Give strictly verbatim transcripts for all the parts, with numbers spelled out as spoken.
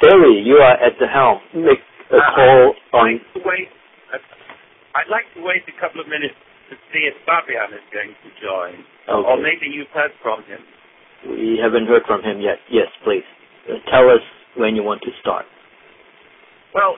Barry, you are at the helm. Make a uh, call I'd on... like to wait, uh, I'd like to wait a couple of minutes to see if Fabian is going to join. Okay. Or maybe you've heard from him. We haven't heard from him yet. Yes, please. Uh, tell us when you want to start. Well,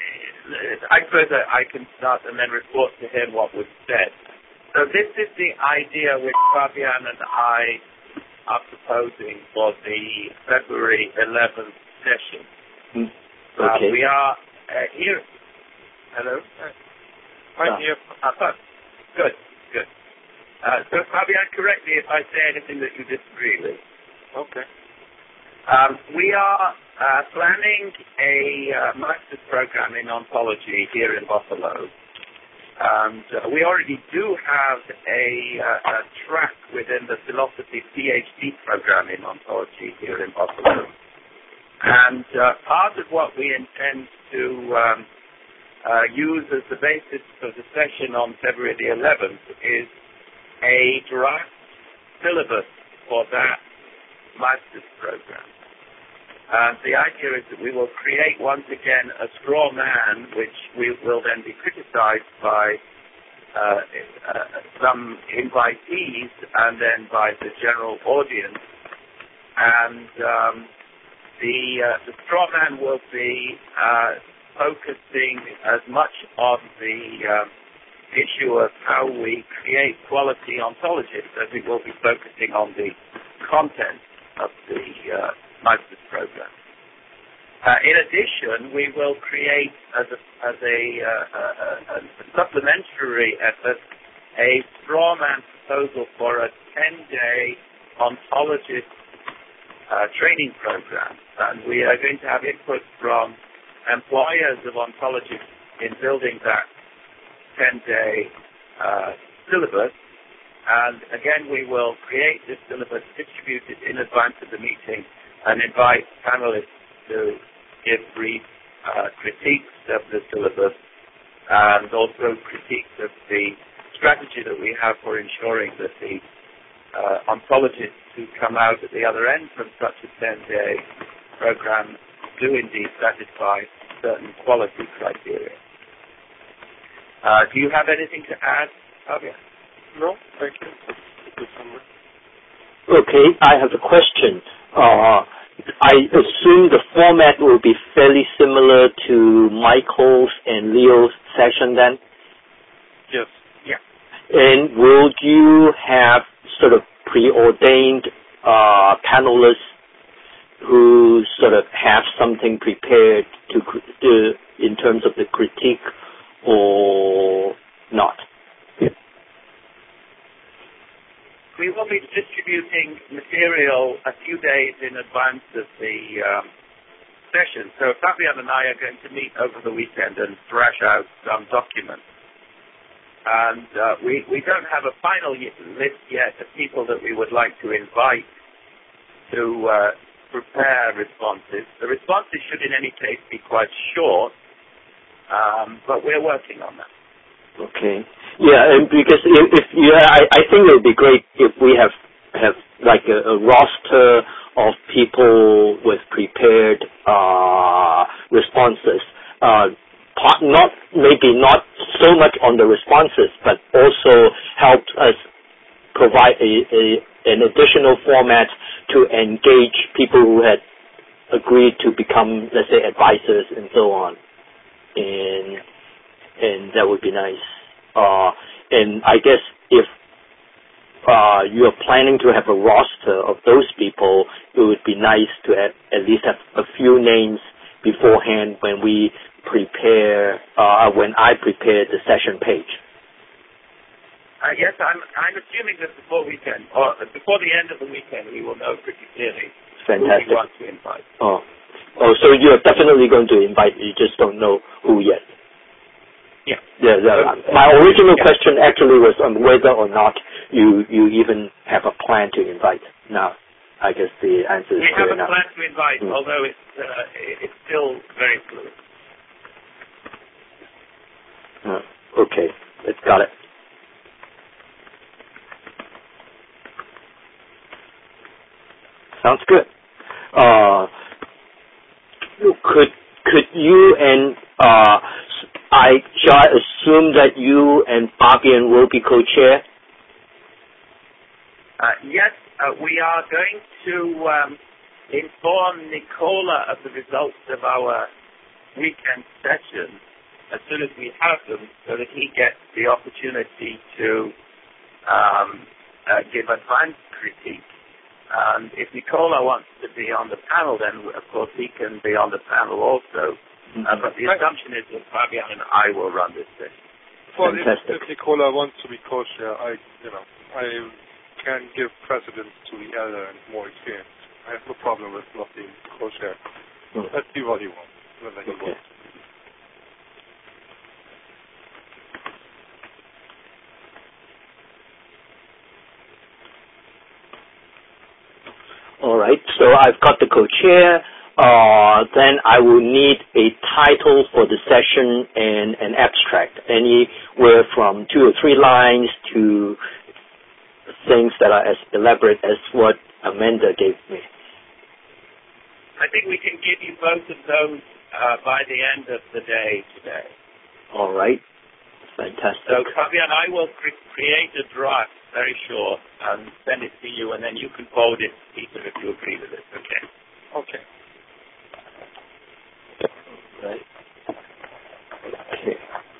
I suppose that I can start and then report to him what was said. So this is the idea which Fabian and I are proposing for the February eleventh session. Mm. Okay. Uh, we are uh, here. Hello? Uh, right ah. here. Uh, good, good. Uh, so Fabian, correct me if I say anything that you disagree with. Okay. Um, we are uh, planning a uh, master's program in ontology here in Buffalo. And uh, we already do have a, uh, a track within the philosophy PhD program in ontology here in Buffalo. And uh, part of what we intend to um, uh, use as the basis for the session on February the eleventh is a draft syllabus for that master's program. And the idea is that we will create once again a straw man, which we will then be criticized by uh, uh, some invitees and then by the general audience. And um, the, uh, the straw man will be uh, focusing as much on the uh, issue of how we create quality ontologists as it will be focusing on the content of the uh, master's program. Uh, in addition, we will create as a, as a, uh, a, a supplementary effort a straw man proposal for a ten-day ontologist uh, training program. And we are going to have input from employers of ontologists in building that ten-day uh, syllabus. And again, we will create this syllabus, distribute it in advance of the meeting, and invite panelists to give brief uh, critiques of the syllabus and also critiques of the strategy that we have for ensuring that the uh, ontologists who come out at the other end from such a ten-day program do indeed satisfy certain quality criteria. Uh, do you have anything to add, Fabian? No, thank you. Okay, I have a question. Uh, I assume the format will be fairly similar to Michael's and Leo's session then? Yes. Yeah. And will you have sort of preordained uh, panelists who sort of have something prepared to, to in terms of the critique or not? We will be distributing material a few days in advance of the um, session. So Fabian and I are going to meet over the weekend and thrash out some documents. And uh, we, we don't have a final list yet of people that we would like to invite to uh, prepare responses. The responses should in any case be quite short, um, but we're working on that. Okay. Yeah, and because if, if yeah, I, I think it would be great if we have have like a, a roster of people with prepared uh, responses. Uh, part, not maybe not so much on the responses, but also help us provide a, a an additional format to engage people who had agreed to become, let's say, advisors and so on. And and that would be nice. Uh, and I guess if uh, you're planning to have a roster of those people, it would be nice to at, at least have a few names beforehand when we prepare, uh, when I prepare the session page. Uh, yes, I'm, I'm assuming that before weekend, or before the end of the weekend, we will know pretty clearly Fantastic. who we want to invite. Oh, oh, so you're definitely going to invite, you just don't know who yet. Yeah. Yeah, yeah. My original yeah. question actually was on whether or not you you even have a plan to invite. Now, I guess the answer is we clear have a enough. plan to invite, mm. although it's uh, it's still very fluid. Uh, okay, it's got it. Sounds good. Uh, could could you and uh, I shall I assume that you and Fabian will be co-chair? Uh, yes, uh, we are going to um, inform Nicola of the results of our weekend session as soon as we have them, so that he gets the opportunity to um, uh, give advanced critique. And if Nicola wants to be on the panel, then of course he can be on the panel also. Mm-hmm. Uh, but the assumption is that Fabian and I will run this session. Well, if, if Nicola wants to be co-chair, I, you know, I can give precedence to the elder and more experience. I have no problem with not being co-chair. Mm-hmm. Let's see what he wants, whether he okay. wants. All right, so I've got the co-chair. Uh, then I will need a title for the session and an abstract, anywhere from two or three lines to things that are as elaborate as what Amanda gave me. I think we can give you both of those uh, by the end of the day today. All right, fantastic. So Fabian, I will cre- create a draft very short and send it to you, and then you can forward it to Peter if you agree with it. Okay. Okay. Right. Okay.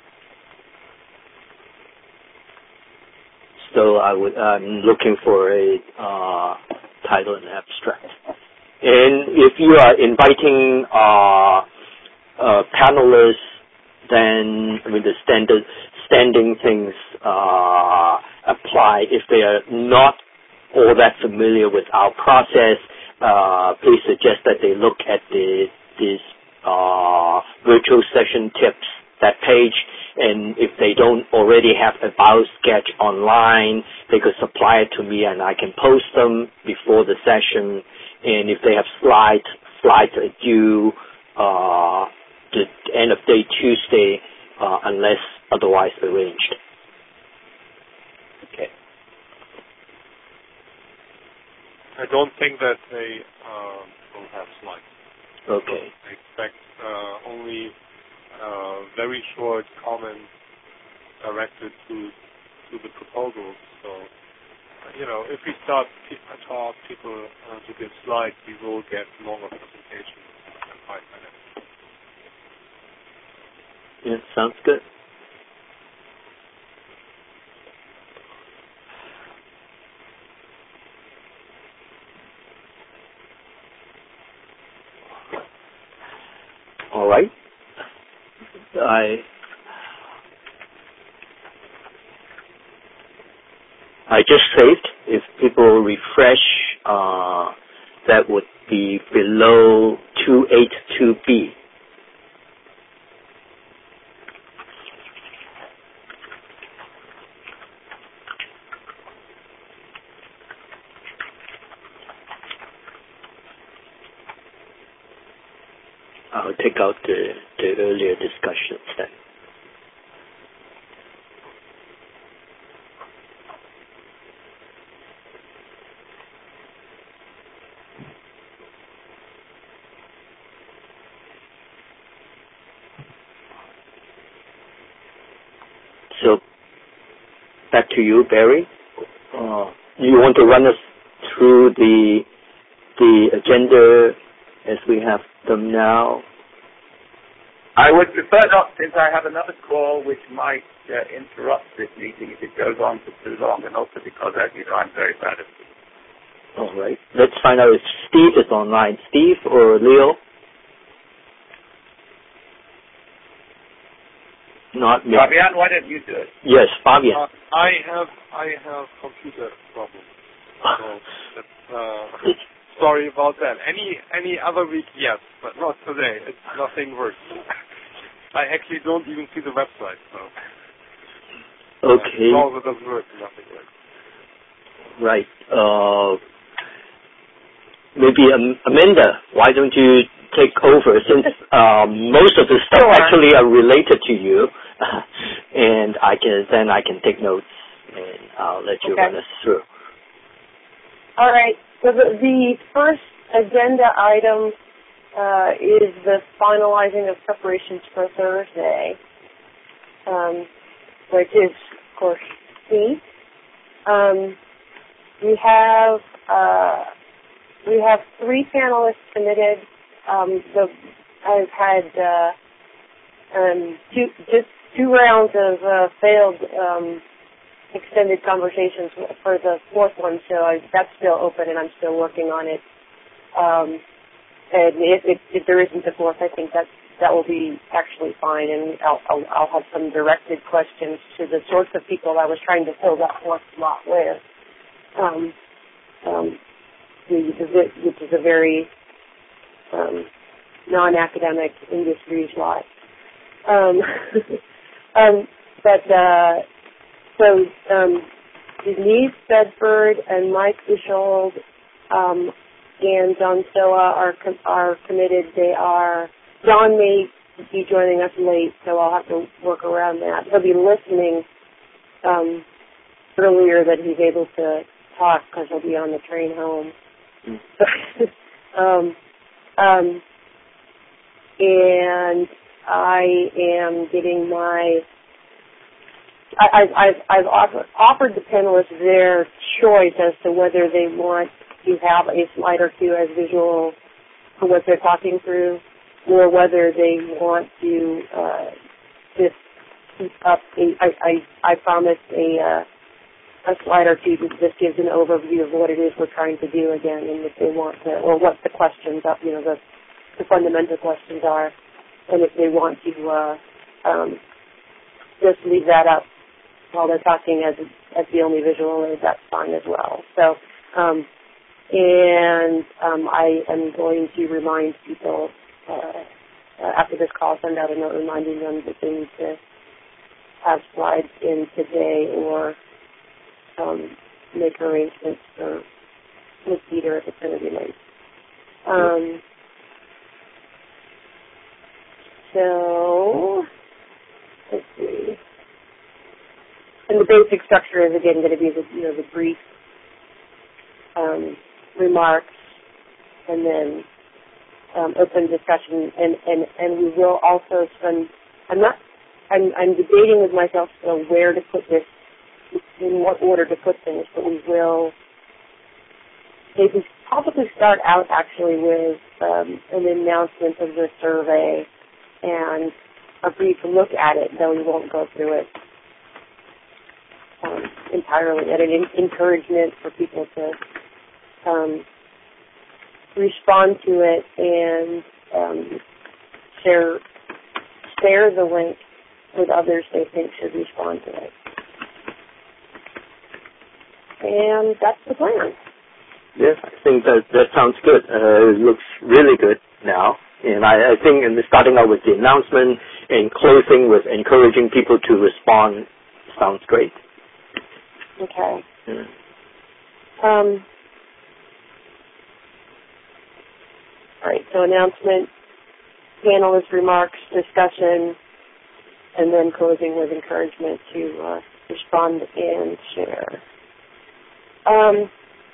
So I would, I'm looking for a uh, title and abstract. And if you are inviting uh, uh, panelists, then I mean the standard standing things uh, apply. If they are not all that familiar with our process, uh, please suggest that they look at the this uh, virtual session tips, that page, and if they don't already have a BioSketch online, they could supply it to me and I can post them before the session. And if they have slides, slides are due uh, the end of day Tuesday, uh, unless otherwise arranged. Okay. I don't think that they uh, will have slides. Okay. I expect uh, only uh, very short comments directed to to the proposals. So, uh, you know, if we start to talk people uh, to give slides, we will get longer presentations than five minutes. Yeah, sounds good. All right. I I just saved. If people refresh, uh, that would be below two eighty-two B. I'll take out the, the earlier discussions then. So, back to you, Barry. Uh, you want to run us through the the agenda as we have them now? I would prefer not, since I have another call which might uh, interrupt this meeting if it goes on for too long, and also because, as you know, I'm very bad at it. All right. Let's find out if Steve is online. Steve or Leo? Not me. Fabian, why don't you do it? Yes, Fabian. Uh, I have I have computer problems. So that's, uh, sorry about that. Any any other week, yes, but not today. It's nothing works. I actually don't even see the website. So. Okay. Uh, browser doesn't work. Nothing works. Right. Uh, maybe um, Amanda, why don't you take over, since uh, most of the stuff sure. actually are related to you, and I can then I can take notes and I'll let you okay. run us through. All right. So the, the first agenda item uh, is the finalizing of preparations for Thursday, um, which is, of course, key. Um, we have uh, we have three panelists committed. Um, the I've had uh, um, two, just two rounds of uh, failed um, extended conversations for the fourth one, so I, that's still open and I'm still working on it. Um, and if, if, if there isn't a fourth, I think that that will be actually fine, and I'll, I'll, I'll have some directed questions to the sorts of people I was trying to fill that fourth slot with, um, um, the, the, which is a very um, non-academic industry slot. Um, um, but uh, so um, Denise Bedford and Mike Bushold um, and John Stoa are com- are committed. They are. John may be joining us late, so I'll have to work around that. He'll be listening um, earlier than he's able to talk because he'll be on the train home. Mm. um, um, and I am getting my. I, I've, I've, I've offer, offered the panelists their choice as to whether they want to have a slide or two as visual for what they're talking through, or whether they want to uh, just keep up. A, I, I, I promised a, uh, a slide or two that just gives an overview of what it is we're trying to do again, and if they want to, or what the questions are, you know, the, the fundamental questions are, and if they want to uh, um, just leave that up while they're talking as as the only visual, that's fine as well. So, um, and um, I am going to remind people uh, uh, after this call, send out a note reminding them that they need to have slides in today, or um, make arrangements for with Peter if it's going to be late. Um, so, let's see. And the basic structure is, again, going to be the, you know, the brief um, remarks, and then um, open discussion. And, and, and we will also spend, I'm not, I'm, I'm debating with myself still where to put this, in what order to put things, but we will maybe probably start out actually with um, an announcement of the survey and a brief look at it, though we won't go through it um, entirely, and an encouragement for people to um, respond to it and um, share share the link with others they think should respond to it. And that's the plan. Yes, I think that that sounds good. Uh, it looks really good now. And I, I think in the starting out with the announcement and closing with encouraging people to respond sounds great. Okay. Yeah. Um, all right, so announcement, panelist remarks, discussion, and then closing with encouragement to uh, respond and share. Um,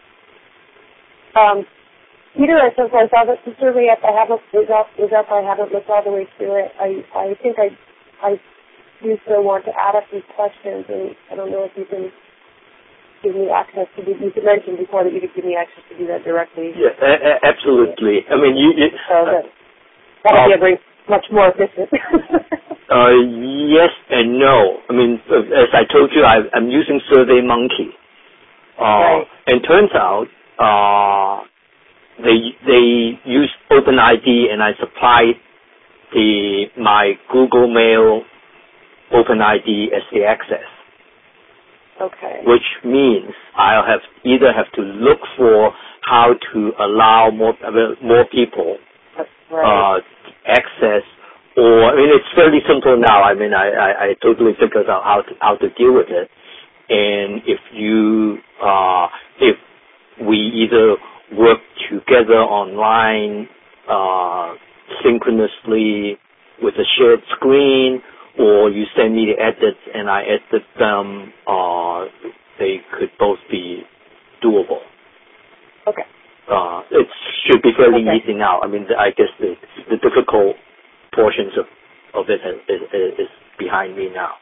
um, Peter, I since I saw that the survey up, I haven't is up, is up. I haven't looked all the way through it. I, I think I, I do still want to add a few questions, and I don't know if you can give me access to do. You mentioned before that you could give me access to do that directly. Yeah, a- a- absolutely. I mean, you. you so that that'll um, be a very much more efficient. uh, yes and no. I mean, as I told you, I, I'm using SurveyMonkey. Uh, right. And turns out uh, they they use OpenID, and I supplied the my Google Mail OpenID as the access. Okay. Which means I'll have either have to look for how to allow more more people right. uh, access, or I mean it's fairly simple now. I mean I, I, I totally figured out how to how to deal with it. And if you, uh, if we either work together online, uh, synchronously with a shared screen, or you send me the edits and I edit them, uh, they could both be doable. Okay. uh, it should be fairly Okay. easy now. I mean, I guess the, the difficult portions of, of it is, is, is behind me now.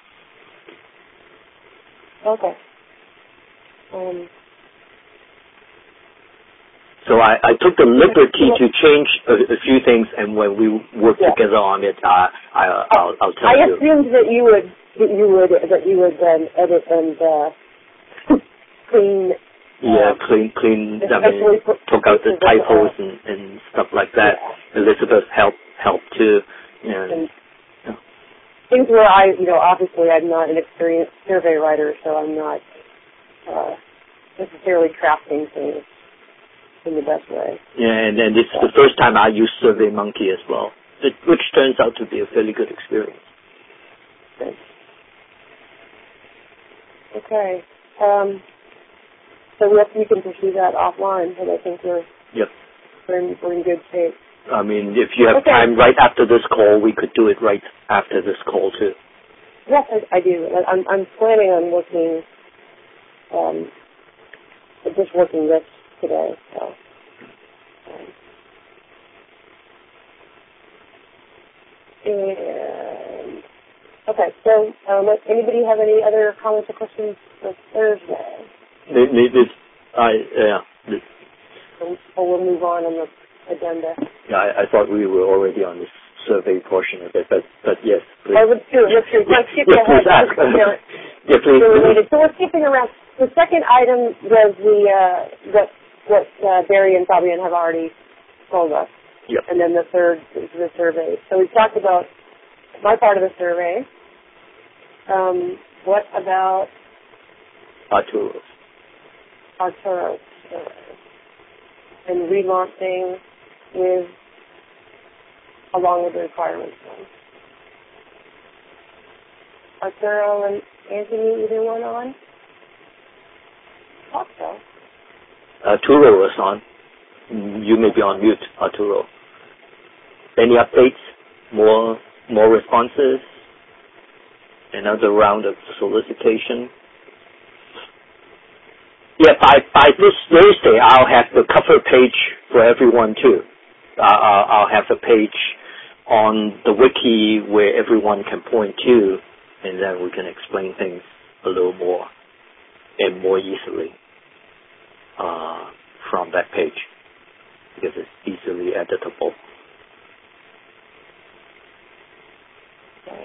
Okay. Um, so I, I took the liberty to change a, a few things, and when we work yeah. together on it, uh, I, I'll, I'll tell I you. I assumed that you would that you would that you would then edit and uh, clean. Yeah, uh, clean, clean. I especially mean, for- took out the for- typos uh, and, and stuff like that. Yeah. Elizabeth helped helped too. You know, And yeah. things where I, you know, obviously I'm not an experienced survey writer, so I'm not uh, necessarily crafting things in the best way. Yeah, and then it's the first time I used SurveyMonkey as well, it, which turns out to be a fairly good experience. Good. Okay. Um, so we, have, we can pursue that offline, and I think we're, Yep. we're, in, we're in good shape. I mean, if you have Okay. time right after this call, we could do it right after this call too. Yes, I, I do. I- I'm, I'm planning on working, um, just working this today. So, um, and okay. So, um, does anybody have any other comments or questions for Thursday? This, this, I, yeah, this, Or or we'll move on on the agenda. yeah I, I thought we were already on this survey portion of it, but but yes, please. Oh, let's do it. Let's do it. Let's skip yeah, ahead. please ask. They're, yeah, please. they're related. So we're skipping around. The second item was the uh, what what uh, Barry and Fabian have already told us. Yep. And then the third is the survey. So we talked about my part of the survey. Um, what about Arturo's. Arturo's survey? And relaunching with, along with the requirements then. Arturo and Anthony, either one on? I thought so. Arturo is on. You may be on mute, Arturo. Any updates? More more responses? Another round of solicitation? Yeah, by, by this Thursday, I'll have the cover page for everyone too. Uh, I'll, I'll have a page on the wiki where everyone can point to, and then we can explain things a little more and more easily uh, from that page, because it's easily editable. Okay,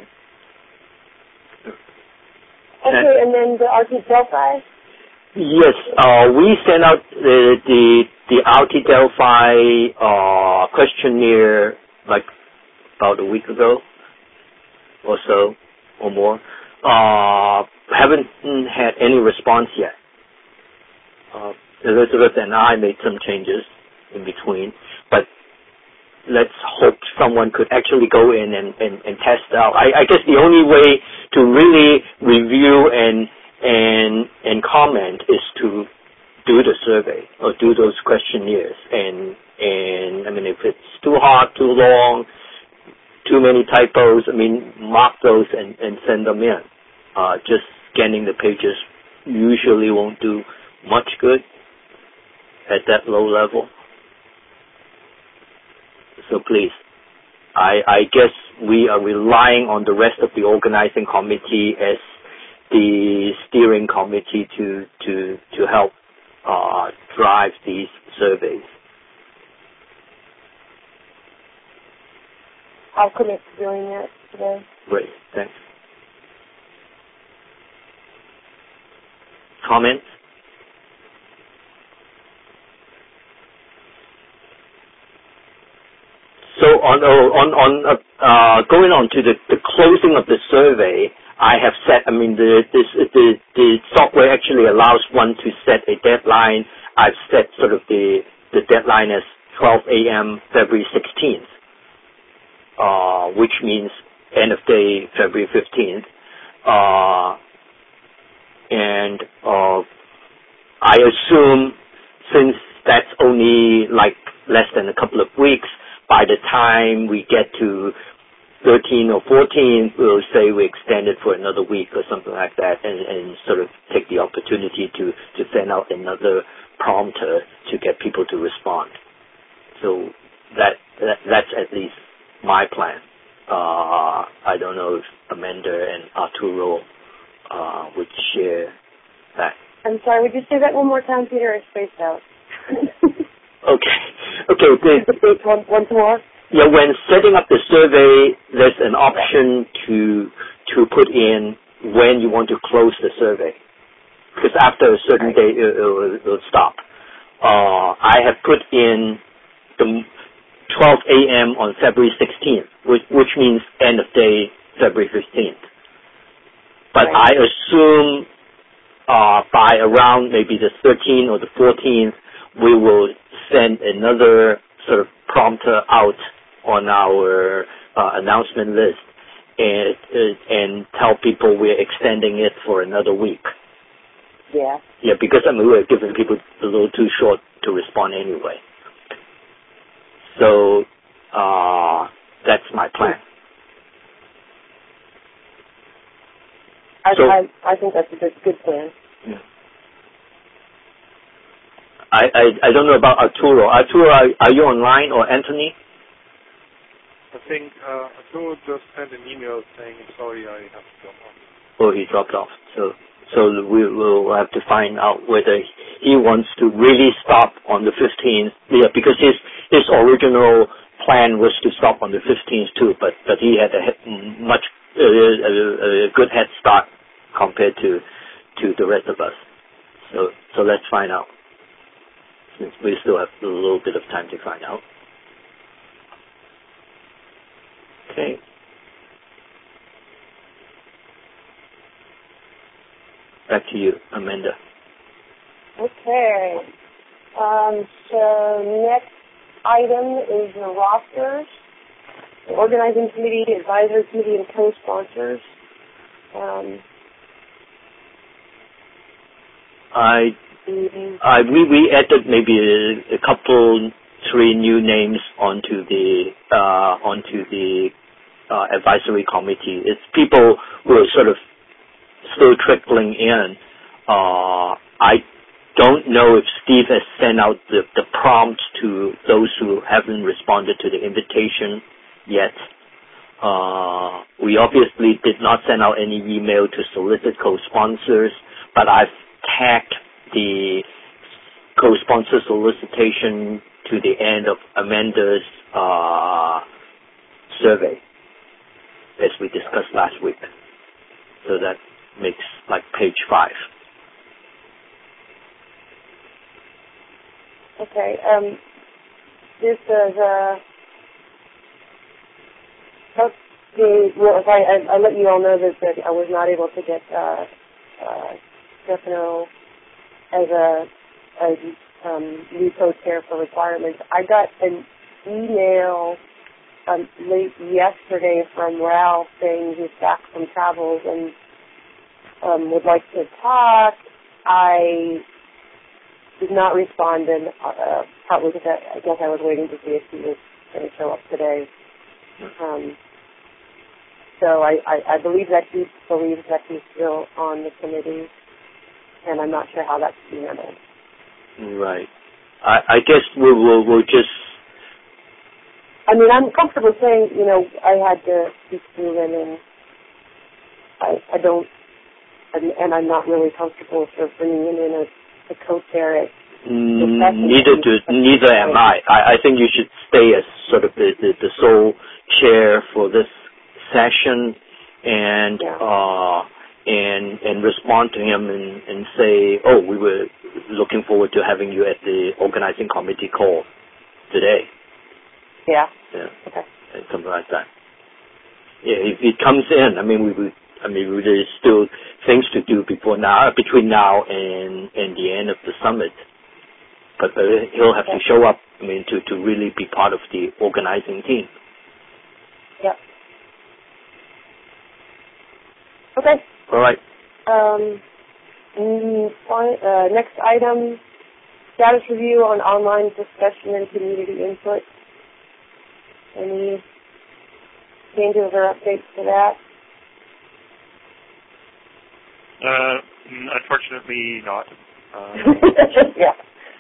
okay and then the R T Delphi? Yes, uh, we sent out the the, the R T Delphi uh, questionnaire like about a week ago or so or more. Uh, haven't had any response yet. Uh, Elizabeth and I made some changes in between, but let's hope someone could actually go in and, and, and test out. I, I guess the only way to really review and and and comment is to do the survey or do those questionnaires. And and I mean, if it's too hard, too long, too many typos, I mean, mark those and, and send them in. Uh, just scanning the pages usually won't do much good at that low level. So please, I, I guess we are relying on the rest of the organizing committee as the steering committee to to to help uh, drive these surveys. I'll commit to doing that today. Great, thanks. Comments? So on on on uh, uh, going on to the, the closing of the survey, I have set. I mean, the this the the software actually allows one to set a deadline. I've set sort of the the deadline as twelve a.m. February sixteenth, uh, which means end of day February fifteenth, uh, and uh, I assume since that's only like less than a couple of weeks, by the time we get to thirteen or fourteen, we'll say we extend it for another week or something like that, and, and sort of take the opportunity to, to send out another prompter to get people to respond. So that, that that's at least my plan. Uh, I don't know if Amanda and Arturo uh, would share that. I'm sorry, would you say that one more time, Peter? I spaced out. Okay. Okay. The, one, once more? Yeah, when setting up the survey, there's an option to to put in when you want to close the survey. Because after a certain right. day, it, it, will, it will stop. Uh, I have put in the twelve a.m. on February sixteenth, which, which means end of day February fifteenth. But right. I assume uh, by around maybe the thirteenth or the fourteenth, we will send another sort of prompter out on our uh, announcement list and uh, and tell people we're extending it for another week. Yeah. Yeah, because I mean we're giving people a little too short to respond anyway. So uh, that's my plan. I, so, I, I think that's a good, good plan. Yeah. I, I I don't know about Arturo. Arturo, are, are you online, or Anthony? I think uh, Arturo just sent an email saying, sorry, I have to drop off. Oh, he dropped off. So so we will have to find out whether he wants to really stop on the fifteenth. Yeah, because his his original plan was to stop on the fifteenth too, but but he had a much uh, a, a good head start compared to to the rest of us. So so let's find out, since we still have a little bit of time to find out. Okay. Back to you, Amanda. Okay. Um, so next item is the rosters, the organizing committee, advisory committee, and co-sponsors. Um, I, I we we added maybe a, a couple, three new names onto the uh, onto the uh, advisory committee. It's people who are sort of still trickling in. Uh, I don't know if Steve has sent out the, the prompt to those who haven't responded to the invitation yet. Uh, we obviously did not send out any email to solicit co-sponsors, but I've tagged the co-sponsor solicitation to the end of Amanda's uh, survey, as we discussed last week. So that makes like page five. Okay. Um, this is uh, the well. If I, I I let you all know that, that I was not able to get uh, uh, Stefano as a, a um, new co-chair for requirements. I got an email um, late yesterday from Ralph saying he's back from travels and um, would like to talk. I did not respond, and uh, probably because I, I guess I was waiting to see if he was going to show up today. Um, so I, I, I believe that he believes that he's still on the committee, and I'm not sure how that's being handled. Right. I, I guess we'll, we'll, we'll just... I mean, I'm comfortable saying, you know, I had to speak to him, and I, I don't, and, and I'm not really comfortable sort of bringing him in as a co-chair. Mm, neither do, neither am I. I. I think you should stay as sort of the, the, the sole chair for this session, and yeah. uh, and and respond to him and, and say, oh, we were looking forward to having you at the organizing committee call today. Yeah. Yeah. Okay. And something like that. Yeah, if it comes in, I mean, we would. I mean, there's still things to do before now, between now and, and the end of the summit. But uh, he'll have okay. to show up, I mean, to, to really be part of the organizing team. Yep. Okay. All right. Um, uh, next item, status review on online discussion and community input. Any changes or updates to that? Uh, unfortunately not. Um, yeah.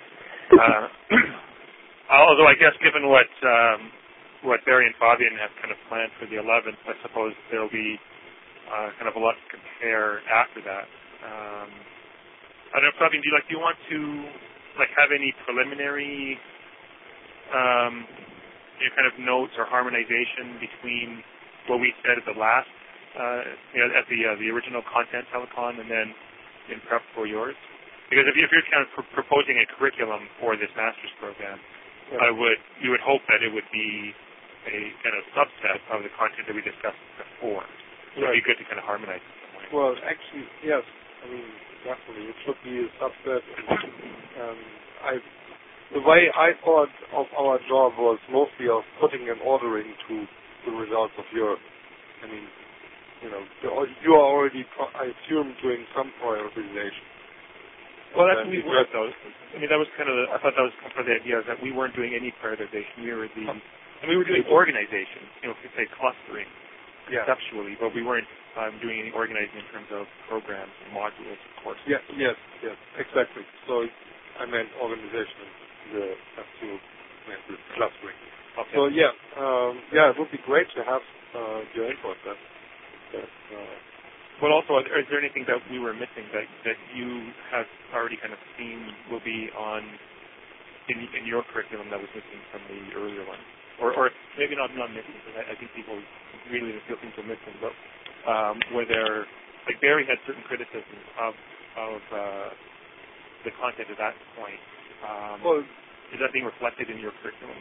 uh, although I guess given what um, what Barry and Fabian have kind of planned for the eleventh, I suppose there'll be uh, kind of a lot to compare after that. Um, I don't know, Fabian, do you like do you want to like have any preliminary um, you know, kind of notes or harmonization between what we said at the last, uh, you know, at the uh, the original content telecon, and then in prep for yours? Because if, you, if you're kind of pr- proposing a curriculum for this master's program, yeah. I would you would hope that it would be a kind of subset of the content that we discussed before. So right. It'd be good to kind of harmonize in some way. Well, actually, yes. I mean, definitely, it should be a subset. um, I, the way I thought of our job was mostly of putting an order into the results of your. I mean, you know, you are already, I assume, doing some prioritization. Well, that's what we were, though. I mean, that was kind of, the, I thought that was kind of the idea, is that we weren't doing any prioritization. We were the, and we were doing organization, you know, if you say clustering, yeah. conceptually, but we weren't um, doing any organizing in terms of programs and modules, of course. Yeah, yes, yes, exactly. So I meant organization, the F two, meant the clustering. Okay. So yeah, um, yeah, it would be great to have uh, your input. That, that, uh, Well, also, is there anything that we were missing that, that you have already kind of seen will be on in, in your curriculum that was missing from the earlier one? Or, or maybe not not missing, because I, I think people really feel things are missing, but um, were there, like Barry had certain criticisms of, of uh, the content at that point. Um, well, is that being reflected in your curriculum?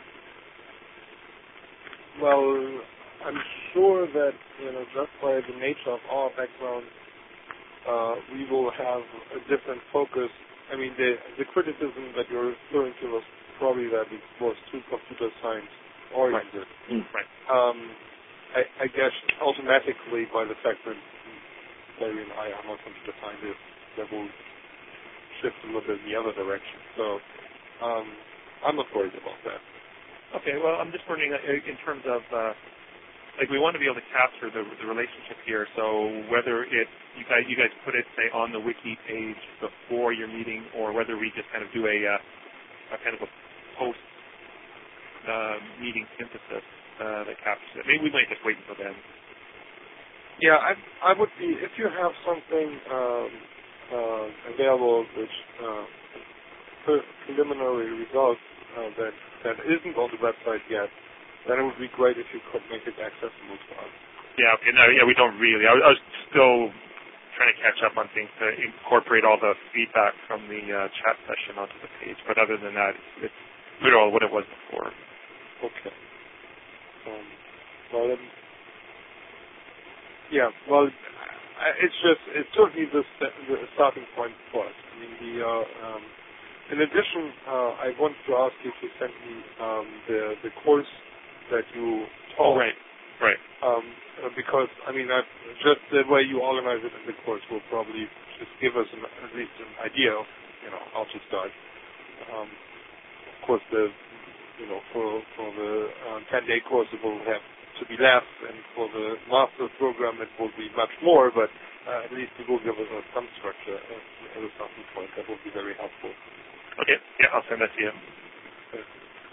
Well, I'm sure that, you know, just by the nature of our background, uh, we will have a different focus. I mean, the the criticism that you're referring to was probably that it was too computer science oriented. Right. Mm, right. Um, I, I guess automatically by the fact that Larry and I are not computer scientists, that will shift a little bit in the other direction. So um, I'm not worried about that. Okay. Well, I'm just wondering uh, in terms of. Uh, Like we want to be able to capture the, the relationship here. So whether it you guys you guys put it say on the wiki page before your meeting, or whether we just kind of do a, uh, a kind of a post uh, meeting synthesis uh, that captures it. Maybe we might just wait until then. Yeah, I I would be if you have something um, uh, available which uh, preliminary results uh, that that isn't on the website yet. Then it would be great if you could make it accessible to us. Yeah, okay, no, yeah, we don't really. I was, I was still trying to catch up on things to incorporate all the feedback from the uh, chat session onto the page. But other than that, it's, it's literally what it was before. Okay. Um, well, then, yeah, well, it's just, it's certainly the, the starting point for us. I mean, the, uh, um, in addition, uh, I wanted to ask you to send me um, the, the course that you taught. Oh, right, right. Um, because, I mean, I've, just the way you organize it in the course will probably just give us an, at least an idea of, you know, how to start. Um, of course, the, you know, for, for the uh, ten-day course it will have to be less, and for the master's program it will be much more, but uh, at least it will give us uh, some structure uh, at a certain point. That will be very helpful. Okay, yeah, I'll send that to you. Okay.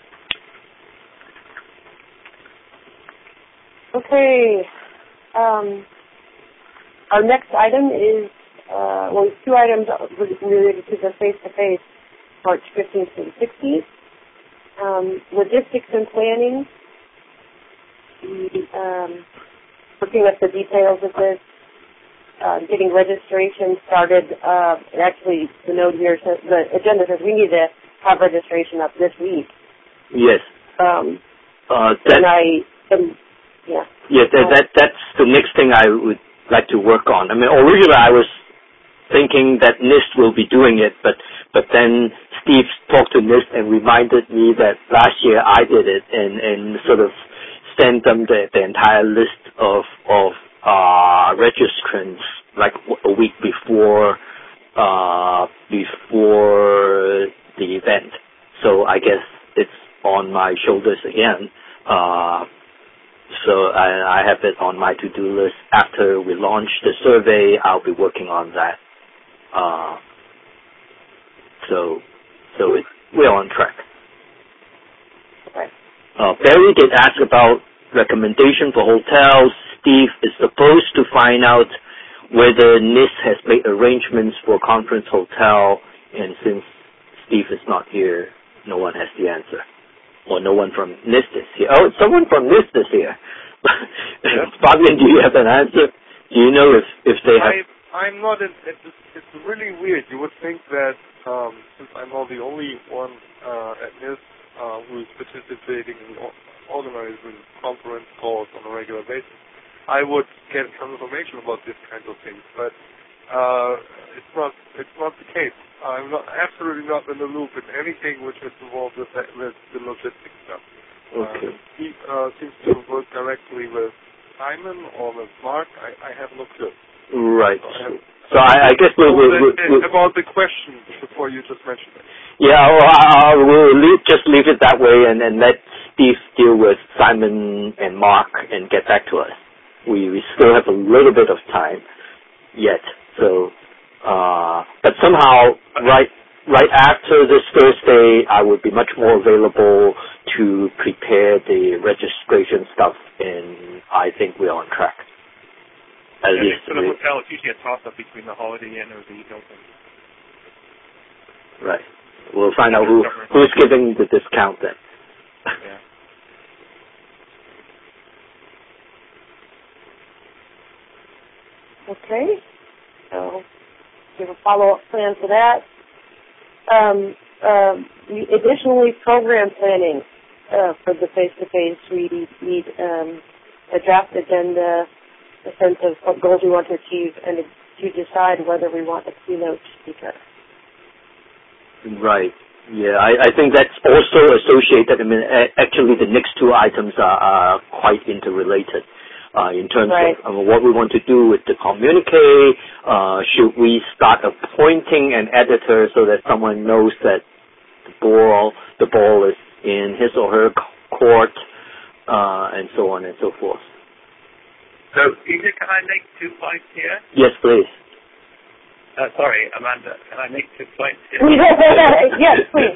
Okay. Um, our next item is, uh, well, it's two items related to the face-to-face, March fifteenth to the sixteenth. Um, logistics and planning, um, looking at the details of this, uh, getting registration started. Uh, actually, the note here says, the agenda says we need to have registration up this week. Yes. Um, uh, and I am, yeah. Yes, that, that that's the next thing I would like to work on. I mean, originally I was thinking that NIST will be doing it, but but then Steve talked to NIST and reminded me that last year I did it and, and sort of sent them the, the entire list of of uh, registrants like a week before uh, before the event. So I guess it's on my shoulders again. Uh, so I, I have it on my to-do list. After we launch the survey, I'll be working on that. Uh, so, so it, we're on track. Okay. Uh, Barry did ask about recommendation for hotels. Steve is supposed to find out whether N I S has made arrangements for a conference hotel, and since Steve is not here, no one has the answer. Or no one from N I S is here. Oh, someone from N I S is here. Fabian, do you have an answer? Do you know if, if they have... I, I'm not in... It's, it's really weird. You would think that um, since I'm not the only one uh, at N I S uh, who is participating in organizing conference calls on a regular basis, I would get some information about this kind of things, but uh, it's not it's not the case. I'm not absolutely not in the loop in anything which is involved with, that, with the logistics stuff. Okay. Uh, he uh, seems to work directly with Simon or with Mark. I, I have no clue. Right. So I, have, so I, I guess we'll, we'll, we'll, we'll about the question before you just mentioned it. Yeah, well, uh, we'll leave, just leave it that way, and then let Steve deal with Simon and Mark and get back to us. We, we still have a little bit of time yet, so uh, but somehow right right after this Thursday, I would be much more available to prepare the registration stuff, and I think we're on track. At yeah, least for the hotel, it's usually a toss-up between the Holiday Inn or the Hilton. Right. We'll find out who who's giving the discount then. Yeah. Okay, so we have a follow-up plan for that. Um, um, additionally, program planning uh, for the face-to-face. We need um, a draft agenda, a sense of what goals we want to achieve, and to decide whether we want a keynote speaker. Right. Yeah, I, I think that's also associated. I mean, actually, the next two items are, are quite interrelated. Uh, in terms right. of uh, what we want to do with the communique, uh, should we start appointing an editor so that someone knows that the ball, the ball is in his or her court, uh, and so on and so forth. So, Peter, can I make two points here? Yes, please. Uh, sorry, Amanda, can I make two points here? Yes, please.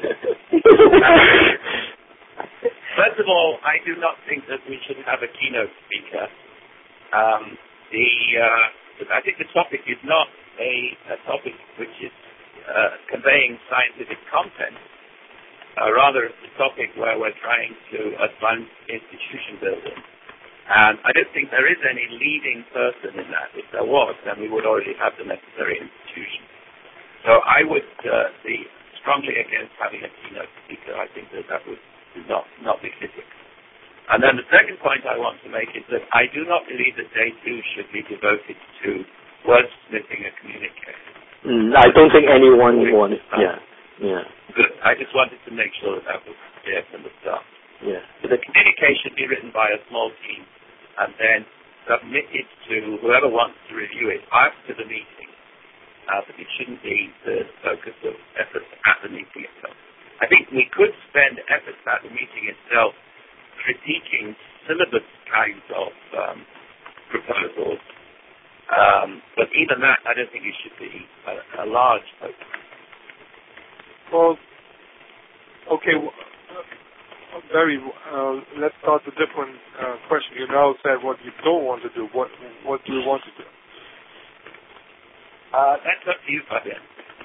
First of all, I do not think that we should have a keynote speaker. Um, the uh, I think the topic is not a, a topic which is uh, conveying scientific content. Uh, rather, it's a topic where we're trying to advance institution building. And I don't think there is any leading person in that. If there was, then we would already have the necessary institutions. So I would uh, be strongly against having a keynote speaker. I think that that would not, not be fitting. And then the second point I want to make is that I do not believe that day two should be devoted to wordsmithing a communique. Mm, I don't think anyone wants. Yeah, yeah. Good. I just wanted to make sure that that was clear from the start. Yeah. The communique should be written by a small team and then submitted to whoever wants to review it after the meeting. Uh, but it shouldn't be the focus of efforts at the meeting itself. I think we could spend efforts at the meeting itself critiquing syllabus kinds of um, proposals, um, but even that, I don't think it should be a, a large focus. Well, okay, well, uh, Barry, uh, let's start a different uh, question. You now said what you don't want to do. What what do you want to do? Uh, that's up to you, Fabian.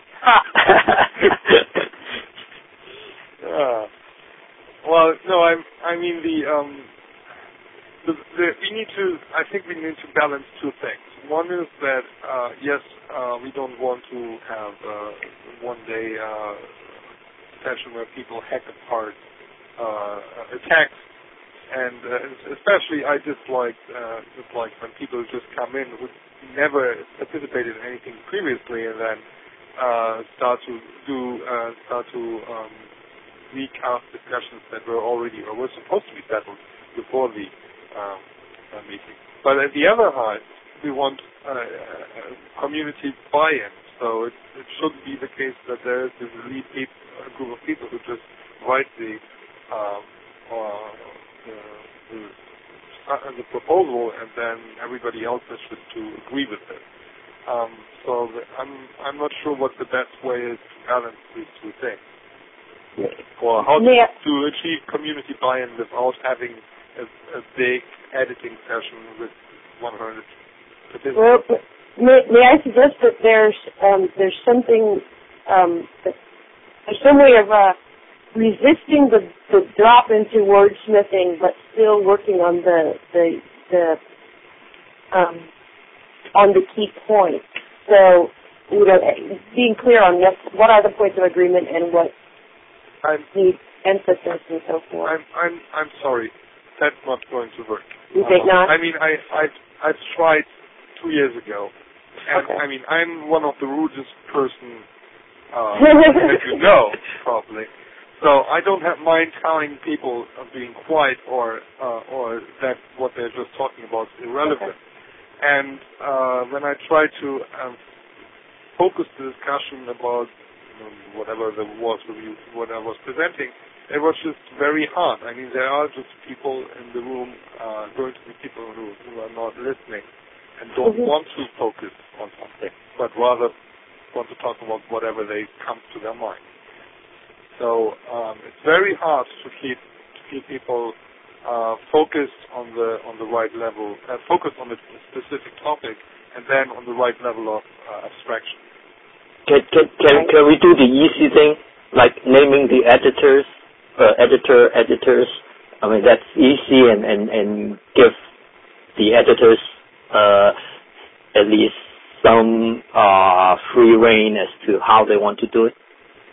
Yeah. Well, no, I I mean the um the, the we need to I think we need to balance two things. One is that uh, yes, uh, we don't want to have uh, one day uh, session where people hack apart uh, a text, and uh, especially I dislike uh, dislike when people just come in who never participated in anything previously and then uh, start to do uh, start to um, recast discussions that were already or were supposed to be settled before the um, uh, meeting. But on the other hand, we want uh, uh, community buy-in. So it, it shouldn't be the case that there is this elite people, a group of people who just write the um, uh, the, the, uh, the proposal and then everybody else has to, to agree with it. Um, so the, I'm I'm not sure what the best way is to balance these two things. or how to, Yeah. to achieve community buy-in without having a, a big editing session with one hundred participants. Well, may, may I suggest that there's um, there's something um, that there's some way of uh, resisting the, the drop into wordsmithing, but still working on the the, the um, on the key points. So, you know, being clear on what what are the points of agreement and what I'm, needs emphasis and so forth. I'm I'm I'm sorry, that's not going to work. You think uh, not? I mean, I I've, I've tried two years ago, and Okay. I mean, I'm one of the rudest person uh, that you know, probably. So I don't have mind telling people of being quiet or uh, or that what they're just talking about is irrelevant. Okay. And uh, when I try to um, focus the discussion about um, whatever the was review, what I was presenting, it was just very hard. I mean, there are just people in the room, uh, going to be people who, who are not listening and don't Mm-hmm. want to focus on something, but rather want to talk about whatever they come to their mind. So um, it's very hard to keep to keep people uh, focused on the on the right level, uh, focused on a specific topic, and then on the right level of uh, abstraction. Can, can can can we do the easy thing, like naming the editors, uh, editor editors? I mean, that's easy, and and and give the editors uh, at least some uh, free rein as to how they want to do it.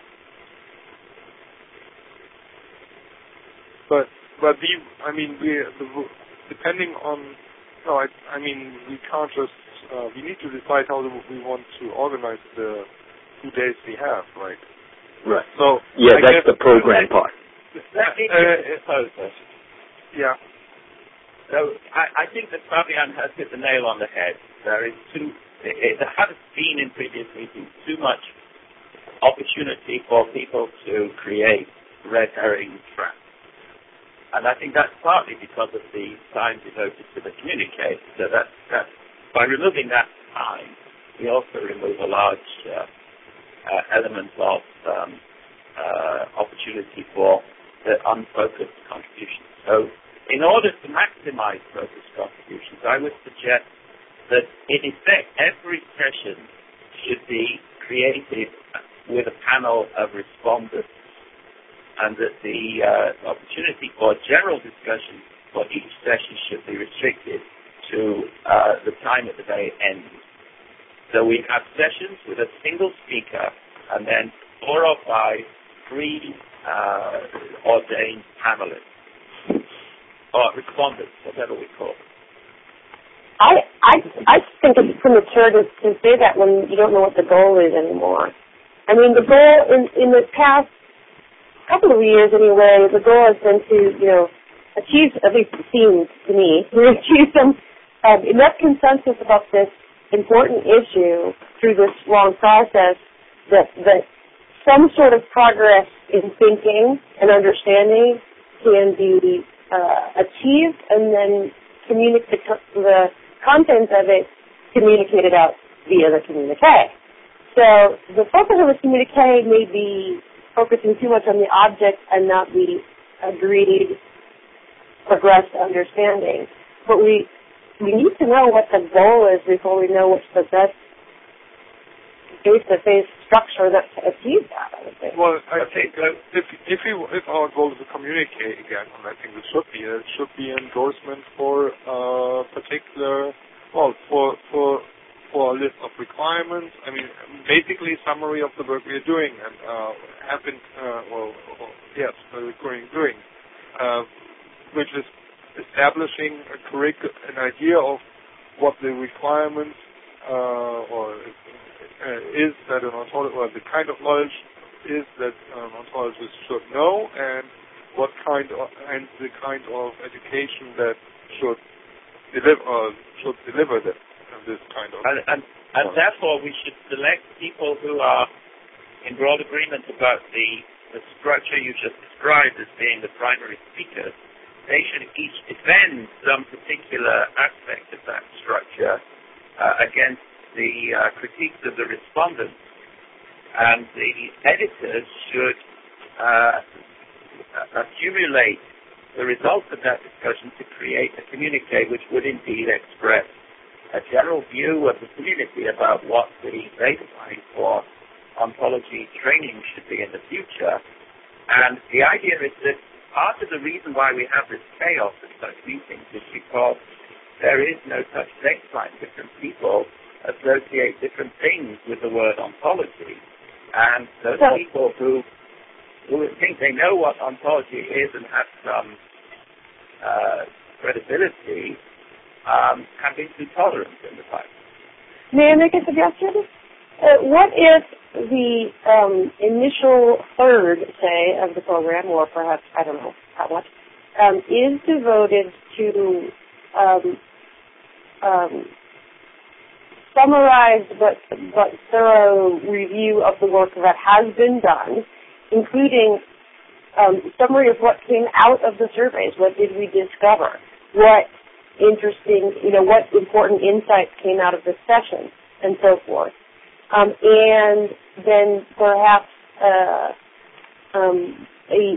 But but the I mean we the, depending on no I I mean we can't just uh, we need to decide how we want to organize the two days we have, right? Right. So Yeah, I that's guess, the program part. Let me Uh, propose this. Yeah. So I, I think that Fabian has hit the nail on the head. There is too, it, it, there has been in previous meetings too much opportunity for people to create red herring traps. And I think that's partly because of the time devoted to the communique. So that, that by removing that time, we also remove a large uh, uh, element of um, uh, opportunity for the unfocused contributions. So in order to maximize focused contributions, I would suggest that in effect every session should be created with a panel of respondents, and that the uh, opportunity for general discussion for each session should be restricted to uh, the time at the very end. So we have sessions with a single speaker and then four or five pre-ordained uh, panelists, or respondents, whatever we call them. I, I, I think it's premature to, to say that when you don't know what the goal is anymore. I mean, the goal in, in the past couple of years anyway, the goal has been to, you know, achieve, at least it seems to me, to achieve some um, enough consensus about this important issue through this long process that, that some sort of progress in thinking and understanding can be uh, achieved, and then communicate the, the content of it communicated out via the communique. So the focus of the communique may be focusing too much on the object and not the agreed, progressed understanding. But we we need to know what the goal is before we know what's the best face-to-face structure that to achieve that, I would think. Well, I think uh, if if we, if our goal is to communicate again, and I think it should be, it should be endorsement for uh, particular, well, for for for a list of requirements. I mean, basically summary of the work we are doing and uh, have been, uh, well, well, yes, we're currently doing, uh, which is establishing a curric- an idea of what the requirements uh, or uh, is that an ontologist, or the kind of knowledge is that an ontologist should know, and what kind of, and the kind of education that should deliver uh, should deliver that. This kind of and, and, and therefore we should select people who are in broad agreement about the, the structure you just described as being the primary speakers. They should each defend some particular aspect of that structure uh, against the uh, critiques of the respondents, and the editors should uh, accumulate the results of that discussion to create a communique which would indeed express a general view of the community about what the baseline for ontology training should be in the future. And the idea is that part of the reason why we have this chaos of such meetings is because there is no such baseline. Different people associate different things with the word ontology. And those so, people who who think they know what ontology is and have some uh, credibility um, have been too tolerant in the past. May I make a suggestion? Uh, what if the um, initial third, say, of the program, or perhaps, I don't know how much, um, is devoted to um, um, summarized but, but thorough review of the work that has been done, including um, summary of what came out of the surveys. What did we discover? What interesting, you know, what important insights came out of the session, and so forth. Um, and then perhaps uh, um, a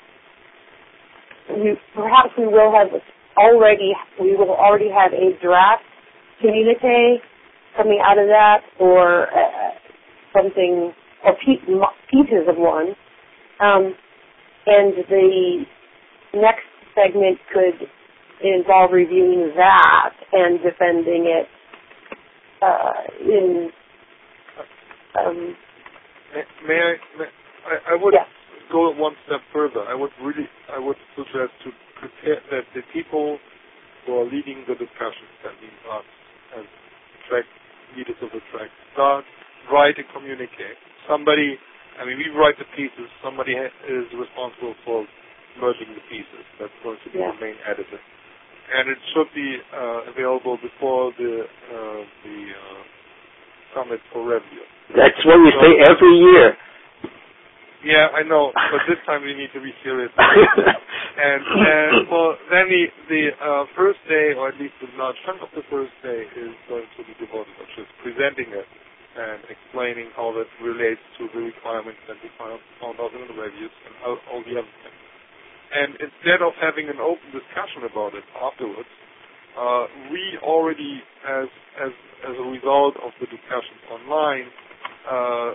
we, perhaps we will have already we will already have a draft communique coming out of that, or uh, something, or pieces of one. Um, and the next segment could involve reviewing that and defending it uh, in. Um, may, may I? May, I, I would yeah. go one step further. I would really, I would suggest to prepare that the people who are leading the discussions, that means us as track leaders of the track, start write a communique. Somebody, I mean, we write the pieces. Somebody ha- is responsible for merging the pieces. That's going to be yeah. the main editor, and it should be uh, available before the uh, the uh, summit for review. That's what we say every year. Yeah, I know, but this time we need to be serious. and and well, then the the uh, first day, or at least a large chunk of the first day, is going to be devoted to just presenting it and explaining how that relates to the requirements that we found out in the reviews and all, all the other things. And instead of having an open discussion about it afterwards, uh, we already, as as as a result of the discussions online, uh,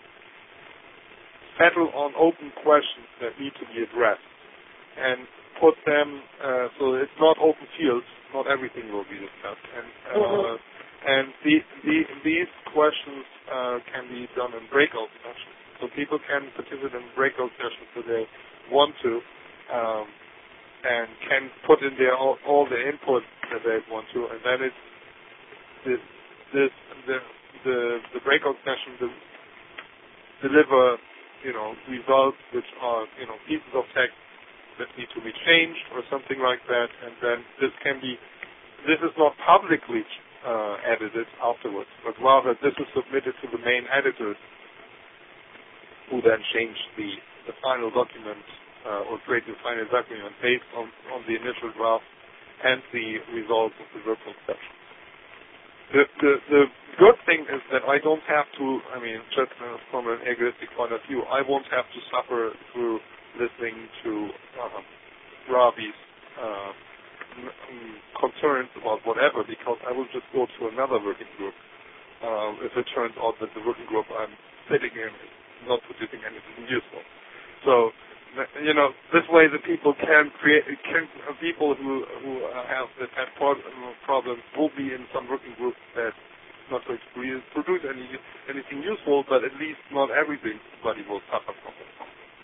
settle on open questions that need to be addressed and put them, uh, so it's not open fields, not everything will be discussed. And uh, mm-hmm. and the, the, these questions uh, can be done in breakout sessions. So people can participate in breakout sessions if they want to, um, and can put in their all, all the input that they want to, and then it's this, this the the the breakout session the, deliver you know, results which are, you know, pieces of text that need to be changed or something like that, and then this can be, this is not publicly uh, edited afterwards, but rather this is submitted to the main editors, who then change the, the final document uh, or create the final document based on, on the initial draft and the results of the virtual session. The, the, the good thing is that I don't have to, I mean, just uh, from an egoistic point of view, I won't have to suffer through listening to uh, Ravi's uh, n- concerns about whatever, because I will just go to another working group uh, if it turns out that the working group I'm sitting in is not producing anything useful. So, you know, this way the people can create, can, uh, people who who uh, have that have pro- problems will be in some working groups that not going to produce any anything useful, but at least not everything, everybody will suffer from it.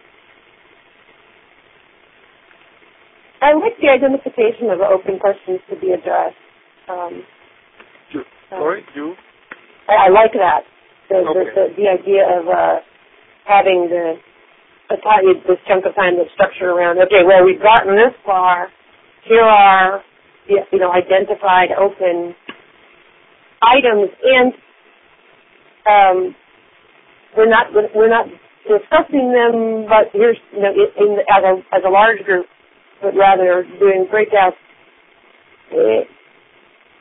I like the identification of open questions to be addressed. Um, you, sorry, um, you? I, I like that. The, okay. the, the, the idea of uh, having the A time, this chunk of time, the structure around, okay, well, we've gotten this far. Here are, you know, identified open items, and um, we're not we're not discussing them, but here's, you know, in, as a as a large group, but rather doing breakouts. It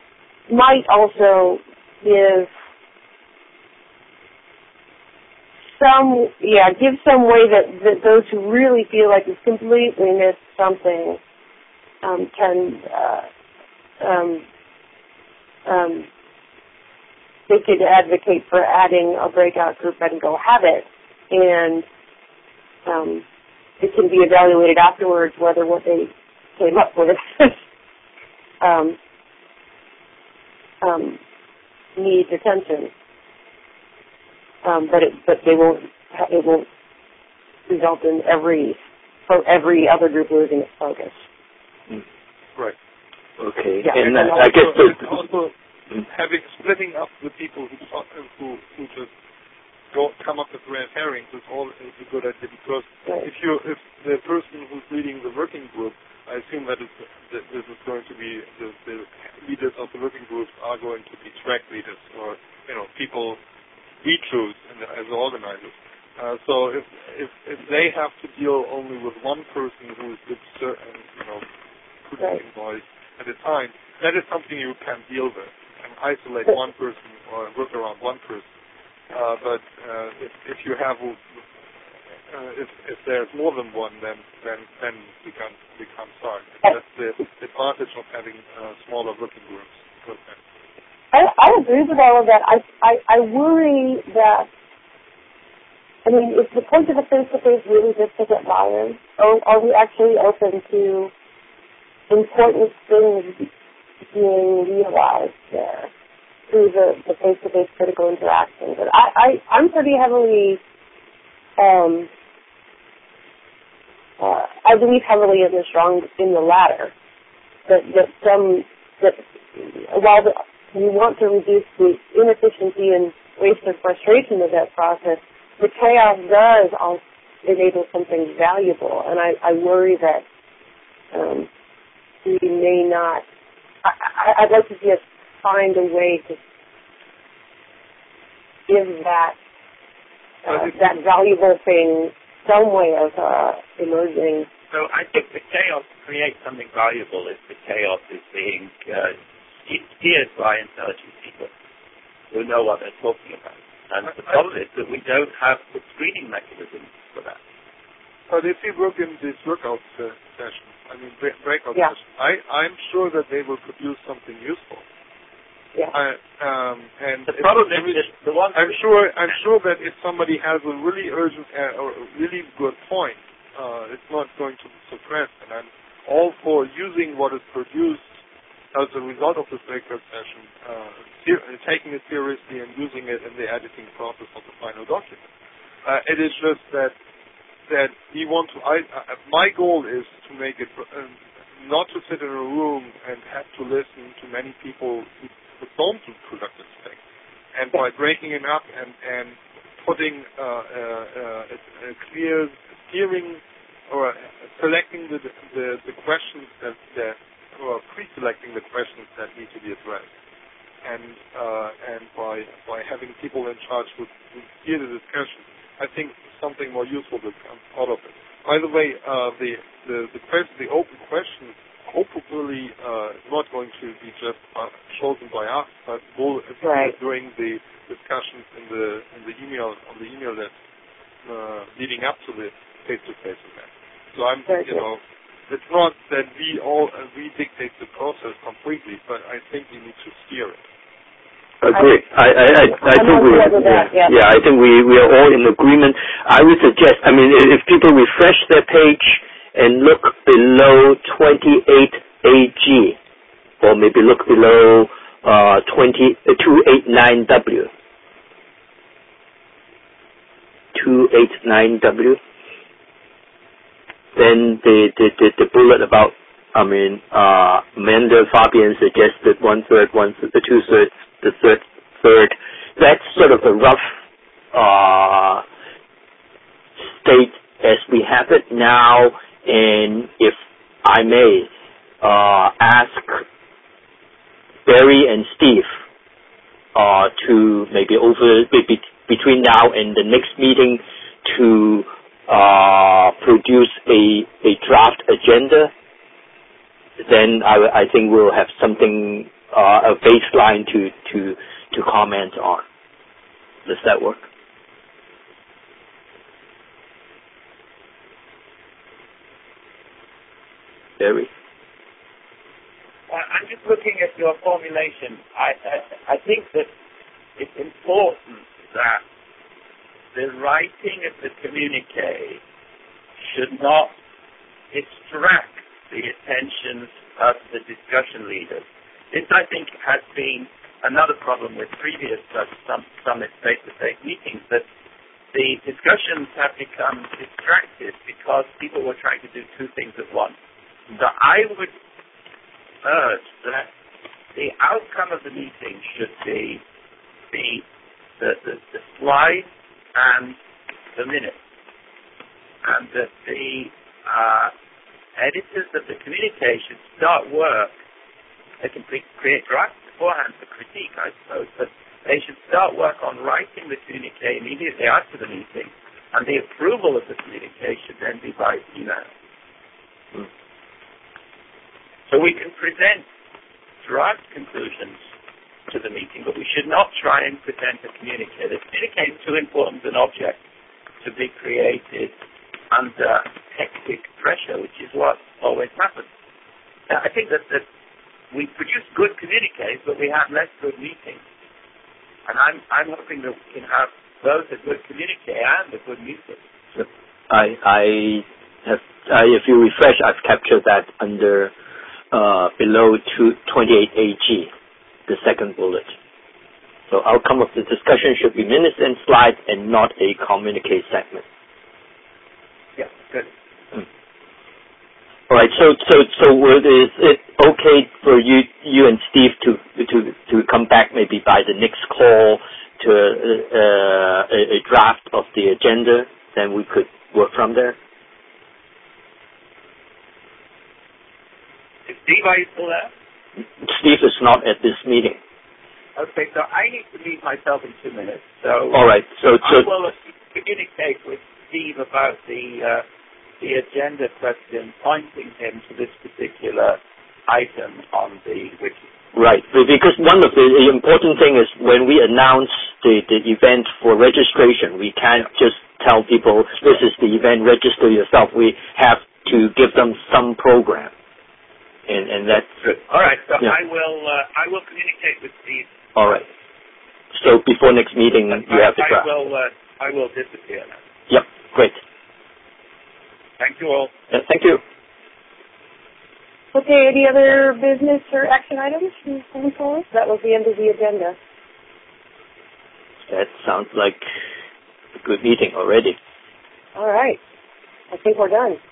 might also give some, yeah, give some way that, that those who really feel like it's completely missed something um, can, uh, um, um, they could advocate for adding a breakout group and go have it. And um, it can be evaluated afterwards whether what they came up with um, um, needs attention. Um, but it, but they won't. It won't result in every for every other group losing its focus. Right. Okay. Yeah. And, And uh, also, I guess the, and also having splitting up the people who who who just go come up with red herrings is all is a good idea, because right. if you if the person who's leading the working group, I assume that, is, that this is going to be the, the leaders of the working groups are going to be track leaders, or you know people we choose in the, as organizers. Uh, so if, if if they have to deal only with one person who is with certain, you know, producing right. noise at a time, that is something you can deal with and isolate one person or work around one person. Uh, but uh, if if you have uh, if if there's more than one, then then then we can becomes hard. That's the advantage of having uh, smaller working groups. Okay. I, I agree with all of that. I, I, I worry that, I mean, is the point of the face-to-face really just to get buy-in? Or are we actually open to important things being realized there through the, the face-to-face critical interactions? And I, I, I'm pretty heavily, um, uh, I believe heavily in the strong, in the latter. That, that some, that while the, we want to reduce the inefficiency and waste or frustration of that process, the chaos does also enable something valuable. And I, I worry that um, we may not, I, I, I'd like to see us find a way to give that uh, that valuable thing some way of uh, emerging. So I think the chaos creates something valuable if the chaos is being uh, steered by intelligent people who know what they're talking about. And the problem is that we don't have the screening mechanisms for that. But if we work in these workout uh, sessions, I mean break, breakout yeah. sessions, I, I'm sure that they will produce something useful. Yeah. I, um, and the problem is really, that the one I'm sure I'm sure that if somebody has a really urgent uh, or a really good point, uh, it's not going to be suppressed. And I'm all for using what is produced as a result of this breakout session, uh, ser- taking it seriously and using it in the editing process of the final document. Uh, it is just that that we want to. I, uh, my goal is to make it uh, not to sit in a room and have to listen to many people who, who don't do productive things, and by breaking it up and and putting uh, uh, uh, a, a clear steering or selecting the the, the questions that that. or pre-selecting the questions that need to be addressed, and uh, and by by having people in charge who, who steer the discussion, I think something more useful will come out of it. By the way, uh, the the the, question, the open questions hopefully uh, not going to be just uh, chosen by us, but will appear right. during the discussions in the in the email on the email that uh, leading up to the face-to-face event. So I'm Very you good. know. It's not that we all uh, we dictate the process completely, but I think we need to steer it. Agree. I I I, I think we that, yeah. yeah I think we we are all in agreement. I would suggest. I mean, if people refresh their page and look below twenty-eight A G, or maybe look below uh twenty uh, two eighty-nine W. two eighty-nine W. Then the, the, the, the bullet about, I mean, uh, Amanda Fabian suggested one third, one third, the two thirds, the third third. That's sort of a rough uh, state as we have it now. And if I may uh, ask Barry and Steve uh, to maybe over maybe between now and the next meeting to Uh, produce a, a draft agenda, then I, I think we'll have something, uh, a baseline to, to, to comment on. Does that work? Barry? Uh, I'm just looking at your formulation. I, I I think that it's important that the writing of the communique should not distract the attention of the discussion leaders. This, I think, has been another problem with previous such some, summit face-to-face meetings, that the discussions have become distracted because people were trying to do two things at once. So I would urge that the outcome of the meeting should be the, the, the, the slide and the minutes, and that the uh, editors of the communique should start work. They can pre- create drafts beforehand for critique, I suppose, but they should start work on writing the communique immediately after the meeting, and the approval of the communique should then be by email. Hmm. So we can present draft conclusions to the meeting, but we should not try and present a communique. The communique is too important an object to be created under hectic pressure, which is what always happens. Now, I think that, that we produce good communiques, but we have less good meetings. And I'm I'm hoping that we can have both a good communique and a good meeting. I I have I, if you refresh, I've captured that under uh, below two, twenty-eight A G, the second bullet. So outcome of the discussion should be minutes and slides and not a communique segment. Yeah, good. Mm. All right. So so so is it okay for you you and Steve to to to come back maybe by the next call to uh, a, a draft of the agenda? Then we could work from there. Steve, are you still there? Steve is not at this meeting. Okay, so I need to leave myself in two minutes. So all right. So, so I will communicate with Steve about the uh, the agenda question, pointing him to this particular item on the wiki. Right, because one of the important thing is when we announce the, the event for registration, we can't just tell people this is the event, register yourself. We have to give them some program. And, and that's good. All right. So yeah. I will. Uh, I will communicate with Steve. All right. So before next meeting, but you I, have to I draft. will. Uh, I will disappear now. Yep. Great. Thank you all. Yeah, thank you. Okay. Any other business or action items moving forward? That was the end of the agenda. That sounds like a good meeting already. All right. I think we're done.